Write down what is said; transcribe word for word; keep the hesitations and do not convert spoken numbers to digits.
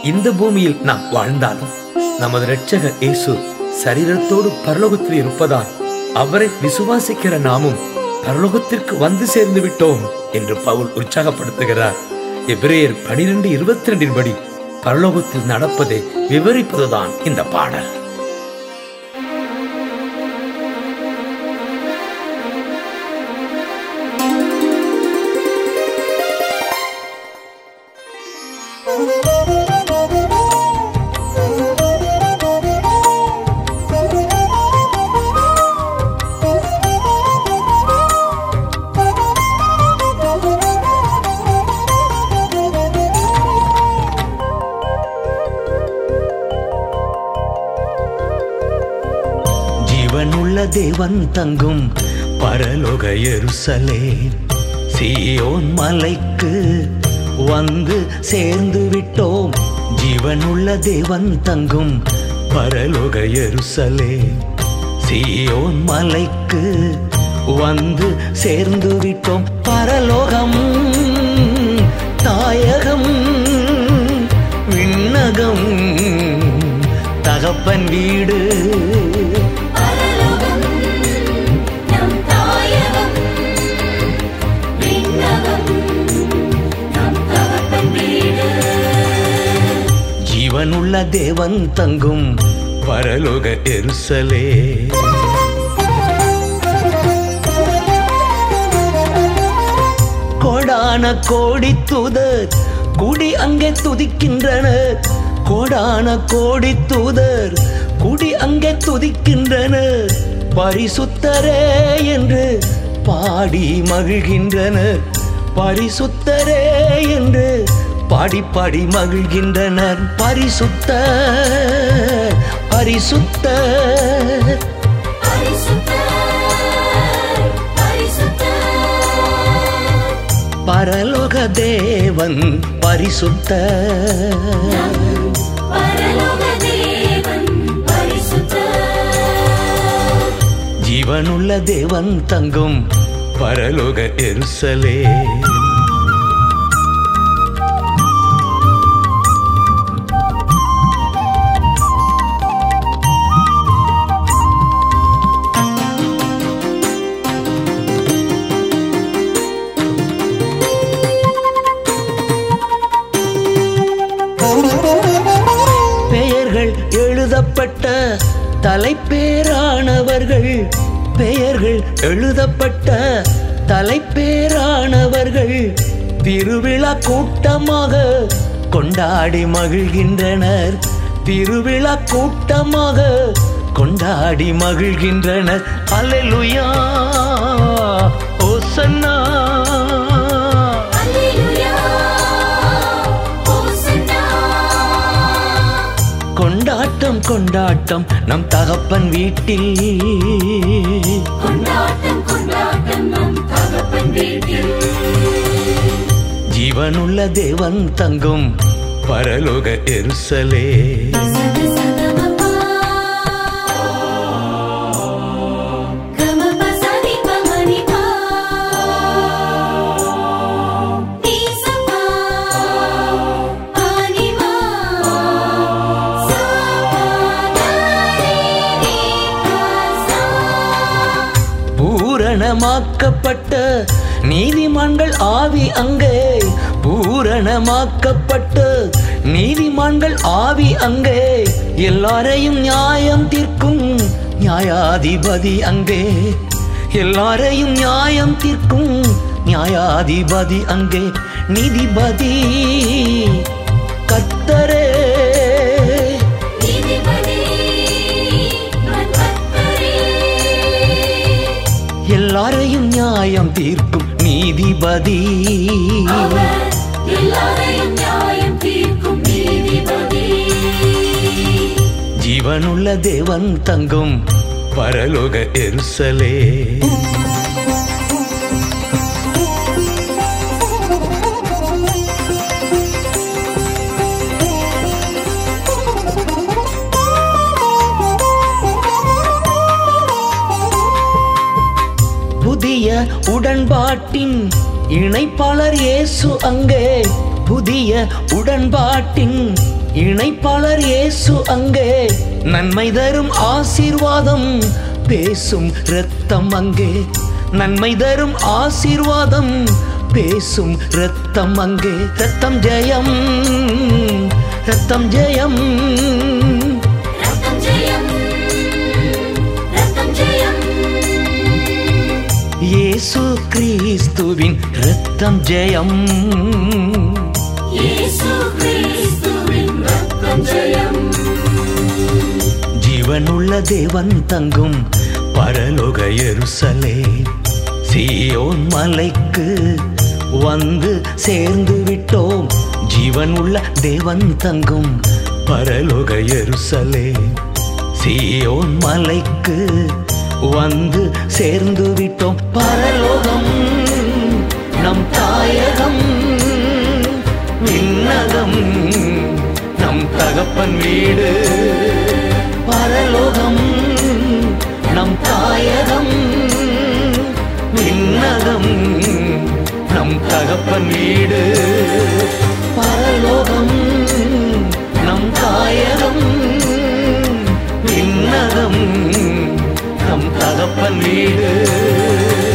இந்த பூமியில் நாம் வாழ்ந்தாலும் நமது இரட்சகர் இயேசு சரீரத்தோடு பரலோகத்தில் இருப்பதால் அவரை விசுவாசிக்கிற நாமும் பரலோகத்திற்கு வந்து சேர்ந்து விட்டோம் என்று பவுல் உற்சாகப்படுத்துகிறார். எபிரேயர் பனிரெண்டு இருபத்தி ரெண்டின் படி பரலோகத்தில் நடப்பதை விவரிப்பதுதான் இந்த பாடல். ஜீவனுள்ள தேவன் தங்கும் பரலோக எருசலேம், சீயோன் மலைக்கு வந்து சேர்ந்து விட்டோம். ஜீவனுள்ள தேவன் தங்கும் பரலோக எருசலேம், சீயோன் மலைக்கு வந்து சேர்ந்து விட்டோம். பரலோகம் தாயகம் விண்ணகம் தகப்பன் வீடு. ஜீவனுள்ள தேவன் தங்கும் பரலோக எருசலேம். கோடான கோடி தூதர் கூடி அங்கே துதிக்கின்றனர். கோடான கோடி தூதர் கூடி அங்கே துதிக்கின்றனர். பரிசுத்தரே என்று பாடி மகிழ்கின்றனர். பரிசுத்தரே என்று பாடி பாடி மகிழ்கின்றனர். பரிசுத்த பரிசுத்த பரலோக தேவன் பரிசுத்த. ஜீவனுள்ள தேவன் தங்கும் பரலோக எருசலேம். பெயர்கள் எழுதப்பட்ட தலைப்பேரானவர்கள், பெயர்கள் எழுதப்பட்ட தலைப்பேரானவர்கள் திருவிழா கூட்டமாக கொண்டாடி மகிழ்கின்றனர். திருவிழா கூட்டமாக கொண்டாடி மகிழ்கின்றனர். அல்லேலூயா ஓசன்னா. கொண்டாட்டம் கொண்டாட்டம் நம் தகப்பன் வீட்டில். கொண்டாட்டம் கொண்டாட்டம் நம் தகப்பன் வீட்டில். ஜீவனுள்ள தேவன் தங்கும் பரலோக எருசலேம். பூரணமாக்கப்பட்ட நீதிமான்கள் ஆவி அங்கே. பூரணமாக்கப்பட்ட நீதிமான்கள் ஆவி அங்கே. எல்லாரையும் நியாயம் தீர்க்கும் நியாயாதிபதி அங்கே. எல்லாரையும் நியாயம் தீர்க்கும் நியாயாதிபதி அங்கே. நீதிபதி கர்த்தரே. எல்லாரையும் நியாயம் தீர்க்கும் நீதிபதி. எல்லாரையும் நியாயம் தீர்க்கும் நீதிபதி. ஜீவனுள்ள தேவன் தங்கும் பரலோக எருசலேம். புதிய உடன்பாட்டின் இணைப்பாளர் இயேசு அங்கே. புதிய உடன்பாட்டின் இணைப்பாளர் இயேசு அங்கே, நன்மை தரும் ஆசீர்வாதம் பேசும் இரத்தம் அங்கே, நன்மை தரும் ஆசீர்வாதம் பேசும் இரத்தம் அங்கே. ரத்தம் ஜெயம், ரத்தம் ஜெயம், ரத்தம் ஜெயம், ரத்தம் ஜெயம். இயேசு கிறிஸ்துவின் ரத்தம் ஜெயம், இயேசு கிறிஸ்துவின் ரத்தம் ஜெயம். ஜீவனுள்ள தேவன் தங்கும் பரலோக எருசலேம், சீயோன் மலைக்கு வந்து சேர்ந்து விட்டோம். ஜீவன் உள்ள தேவன் தங்கும் பரலோக எருசலேம், சீயோன் மலைக்கு வந்து சேர்ந்து விட்டோம். பரலோகம் நம் தாயகம், விண்ணகம் நம் தகப்பன் வீடு. பரலோகம் நம் தாயகம், விண்ணகம் நம் தகப்பன் வீடு. பரலோகம் நம் தாயகம், விண்ணகம் நம் தகப்பன் வீடு.